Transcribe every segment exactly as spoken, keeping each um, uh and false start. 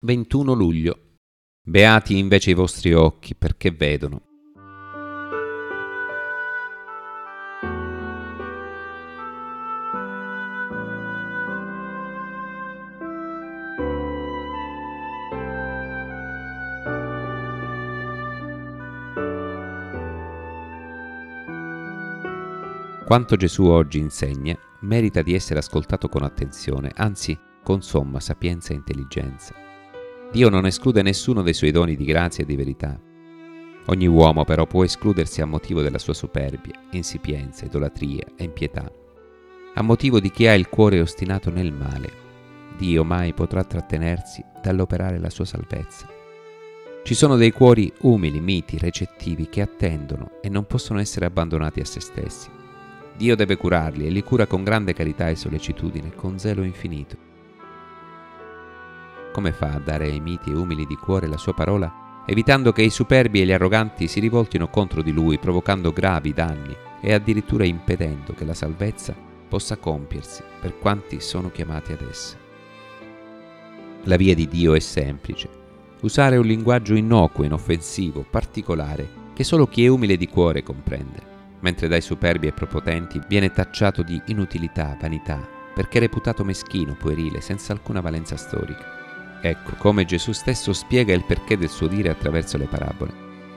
ventuno luglio. Beati invece i vostri occhi, perché vedono. Quanto Gesù oggi insegna merita di essere ascoltato con attenzione, anzi con somma sapienza e intelligenza. Dio non esclude nessuno dei suoi doni di grazia e di verità. Ogni uomo però può escludersi a motivo della sua superbia, insipienza, idolatria e impietà, a motivo di chi ha il cuore ostinato nel male. Dio mai potrà trattenersi dall'operare la sua salvezza. Ci sono dei cuori umili, miti, recettivi che attendono e non possono essere abbandonati a se stessi. Dio deve curarli e li cura con grande carità e sollecitudine, con zelo infinito. Come fa a dare ai miti e umili di cuore la sua parola, evitando che i superbi e gli arroganti si rivoltino contro di lui, provocando gravi danni e addirittura impedendo che la salvezza possa compiersi per quanti sono chiamati ad essa? La via di Dio è semplice: usare un linguaggio innocuo, inoffensivo, particolare, che solo chi è umile di cuore comprende, mentre dai superbi e prepotenti viene tacciato di inutilità, vanità, perché reputato meschino, puerile, senza alcuna valenza storica. Ecco come Gesù stesso spiega il perché del suo dire attraverso le parabole.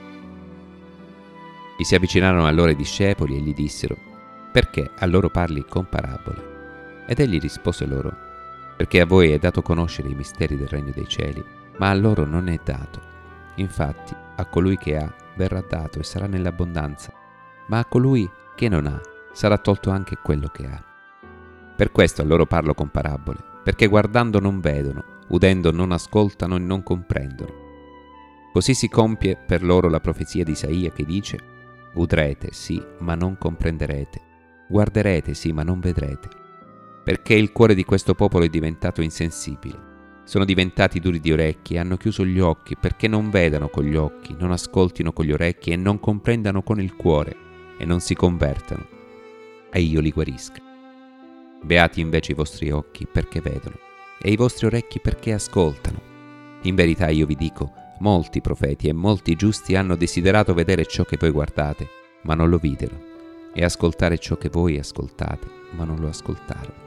Gli si avvicinarono allora i discepoli e gli dissero: «Perché a loro parli con parabole?» Ed egli rispose loro: «Perché a voi è dato conoscere i misteri del regno dei cieli, ma a loro non è dato. Infatti a colui che ha verrà dato e sarà nell'abbondanza, ma a colui che non ha sarà tolto anche quello che ha. Per questo a loro parlo con parabole, perché guardando non vedono, udendo non ascoltano e non comprendono. Così si compie per loro la profezia di Isaia che dice: udrete sì, ma non comprenderete, guarderete sì, ma non vedrete, perché il cuore di questo popolo è diventato insensibile. Sono diventati duri di orecchi e hanno chiuso gli occhi, perché non vedano con gli occhi, non ascoltino con gli orecchi e non comprendano con il cuore e non si convertano, e io li guarisca. Beati invece i vostri occhi, perché vedono, e i vostri orecchi perché ascoltano. In verità io vi dico, molti profeti e molti giusti hanno desiderato vedere ciò che voi guardate, ma non lo videro, e ascoltare ciò che voi ascoltate, ma non lo ascoltarono».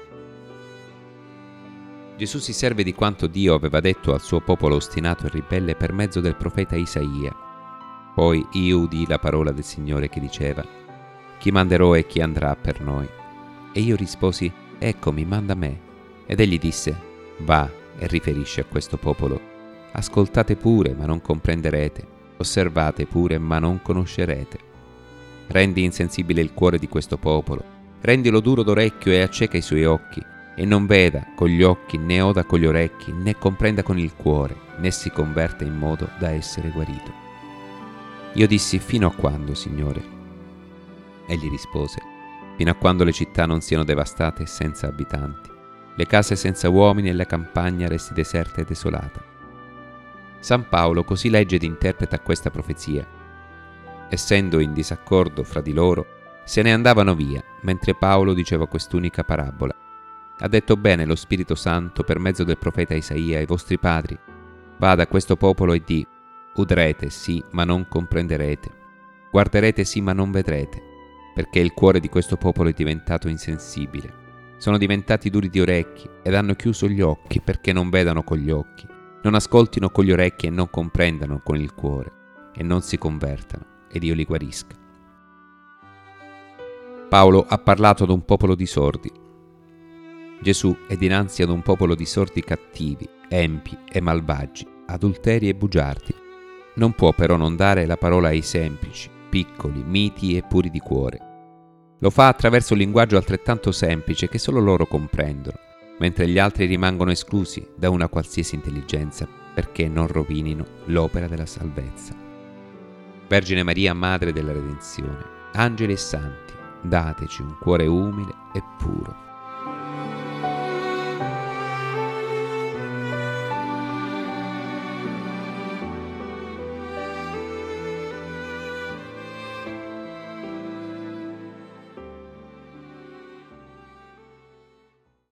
Gesù si serve di quanto Dio aveva detto al suo popolo ostinato e ribelle per mezzo del profeta Isaia. Poi io udii la parola del Signore che diceva: «Chi manderò e chi andrà per noi?» E io risposi: «Eccomi, manda me». Ed egli disse: «Va e riferisci a questo popolo: ascoltate pure, ma non comprenderete, osservate pure, ma non conoscerete. Rendi insensibile il cuore di questo popolo, rendilo duro d'orecchio e acceca i suoi occhi, e non veda con gli occhi, né oda con gli orecchi, né comprenda con il cuore, né si converta in modo da essere guarito». Io dissi: «Fino a quando, Signore?» Egli rispose: «Fino a quando le città non siano devastate e senza abitanti, le case senza uomini e la campagna resti deserta e desolata». San Paolo così legge ed interpreta questa profezia. Essendo in disaccordo fra di loro, se ne andavano via, mentre Paolo diceva quest'unica parabola. Ha detto bene lo Spirito Santo per mezzo del profeta Isaia ai vostri padri: «Vada a questo popolo e di: udrete sì, ma non comprenderete, guarderete sì, ma non vedrete, perché il cuore di questo popolo è diventato insensibile. Sono diventati duri di orecchi ed hanno chiuso gli occhi, perché non vedano con gli occhi, non ascoltino con gli orecchi e non comprendano con il cuore, e non si convertano, ed io li guarisca». Paolo ha parlato ad un popolo di sordi. Gesù è dinanzi ad un popolo di sordi cattivi, empi e malvagi, adulteri e bugiardi. Non può però non dare la parola ai semplici, piccoli, miti e puri di cuore. Lo fa attraverso un linguaggio altrettanto semplice che solo loro comprendono, mentre gli altri rimangono esclusi da una qualsiasi intelligenza perché non rovinino l'opera della salvezza. Vergine Maria, Madre della Redenzione, angeli e santi, dateci un cuore umile e puro.